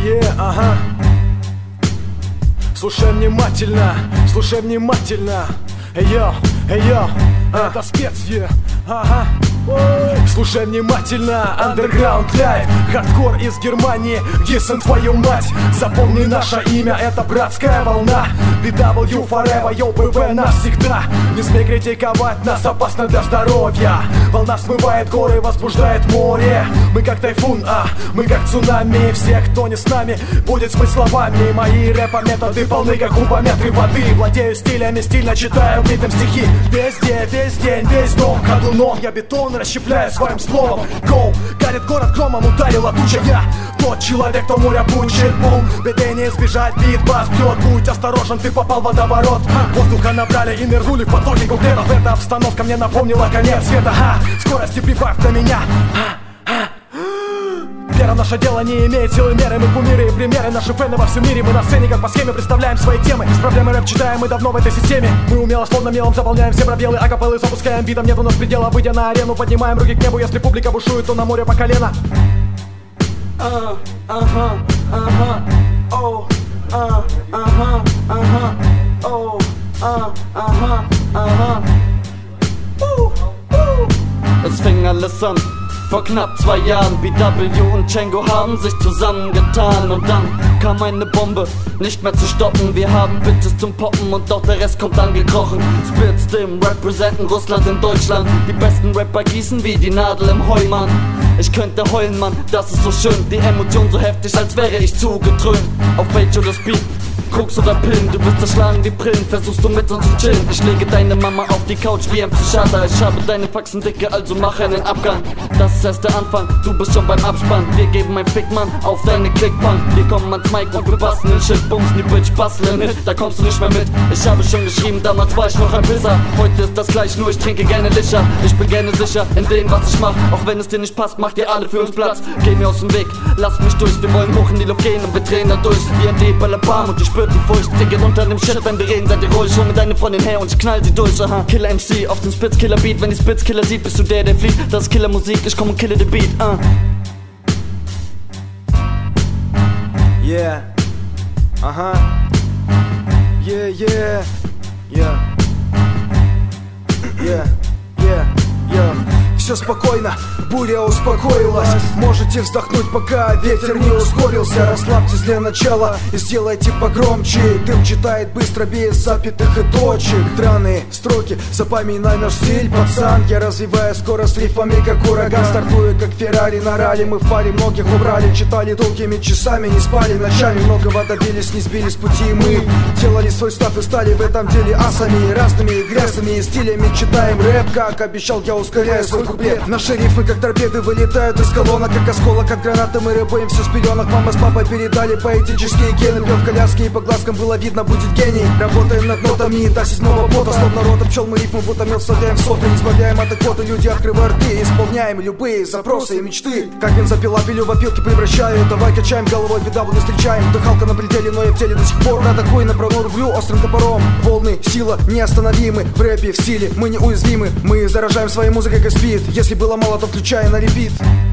Ага. Слушай внимательно, слушай внимательно. Йо, это спец, ага. Слушай внимательно, Underground Life, хардкор из Германии, Гиссен, твою мать. Запомни наше имя, это братская волна. BW forever, йо, БВ навсегда. Не смей критиковать нас, опасно для здоровья. Волна смывает горы, возбуждает море. Мы как тайфун, мы как цунами. Всех, кто не с нами, будет смыть словами. Мои рэпа-методы полны, как кубометры воды. Владею стилями, стильно читаю в ритм стихи. Везде, весь день, весь дом ходуном. Я бетон расщепляю своим словом. Гоу, горит город громом, ударила туча. Я тот человек, кто моря пучит. Бум, беды не избежать, бит-бас бьет. Будь осторожен, ты попал в водоворот. Воздуха набрали и нырнули в потоки конкретов. Эта обстановка мне напомнила конец света. Скорости прибавь для меня. Вера в наше дело не имеет силы меры. Мы кумиры и примеры, наши фэны во всем мире. Мы на сцене как по схеме представляем свои темы. Без проблемы рэп читаем, мы давно в этой системе. Мы умело, словно мелом заполняем все пробелы. Акапеллы запускаем битом, нет у нас предела. Выйдя на арену, поднимаем руки к небу. Если публика бушует, то на море по колено. Es fing alles an. Vor knapp 2 Jahren, BW und Django haben sich zusammengetan. Und dann kam eine Bombe, nicht mehr zu stoppen. Wir haben Bitches zum Poppen und auch der Rest kommt angekrochen. Spitz dem representen Russland in Deutschland. Die besten Rapper gießen wie die Nadel im Heu, Mann. Ich könnte heulen, Mann, das ist so schön. Die Emotion so heftig, als wäre ich zugedröhnt. Auf Page oder Speed, Koks oder Pillen, du wirst zerschlagen wie Brillen, versuchst du mit uns zu chillen. Ich lege deine Mama auf die Couch wie ein Psychiater. Ich habe deine Faxen dicke, also mach einen Abgang. Das ist erst der Anfang, du bist schon beim Abspann. Wir geben ein Fick, Mann, auf deine Clickpunk. Wir kommen ans Mic und wir basteln den Shit, bumsen die Bitch, basteln Hit, da kommst du nicht mehr mit. Ich habe schon geschrieben, damals war ich noch ein Pisser. Heute ist das gleich, nur ich trinke gerne Licher. Ich bin gerne sicher in dem, was ich mach. Auch wenn es dir nicht passt, macht ihr alle für uns Platz. Geh mir aus dem Weg, lass mich durch. Wir wollen hoch in die Luft gehen und wir drehen da durch. Wie ein Balabam und ich spürt die Furcht. Ihr geht unter dem Shit, wenn wir reden, seid ihr ruhig. Hol mir deine Freundin her und ich knall sie durch. Aha. Killer MC auf den Spitzkiller Beat. Wenn die Spitzkiller sieht, bist du der flieht. Das ist Killer Musik, ich komm und kille den Beat. Yeah. Ага. Yeah, yeah. Yeah. Yeah. Yeah. Yeah. Все спокойно, буря успокоилась. Можете вздохнуть, пока ветер не ускорился. Расслабьтесь для начала и сделайте погромче. Дым читает быстро, без запятых и точек. Драные строки, запоминай наш стиль, пацан. Я развиваю скорость рифами, как ураган. Стартую, как Феррари на ралли. Мы в паре многих убрали. Читали долгими часами, не спали ночами. Многого добились, не сбили с пути. Мы делали свой став и стали в этом деле асами. Разными и грязными стилями читаем рэп. Как обещал, я ускоряю свой куплет. Наши рифмы, как торпеды, вылетают из колонок. Как осколок от гранаты, мы рэпаем все с пеленок. Мама с папой передали поэтические гены. Пел в коляске и по глазкам было видно, будет гений. Работаем над нотами и до 7-го пота. Словно рота пчел, мы рифмы будто мед вставляем в соты. Не избавляем от икоты, люди открывают рты. Исполняем любые запросы и мечты. Как бензопила, пилю в опилки превращаю. Давай качаем головой, беда не встречаем. Дыхалка на пределе, но я в теле до сих пор. Атакуй на брону, рублю острым топором. Волны, сила, неостановимы. В рэпе, в стиле, мы неуязвимы. Мы заражаем своей музыкой, как спид. Если было мало, то включай на репит.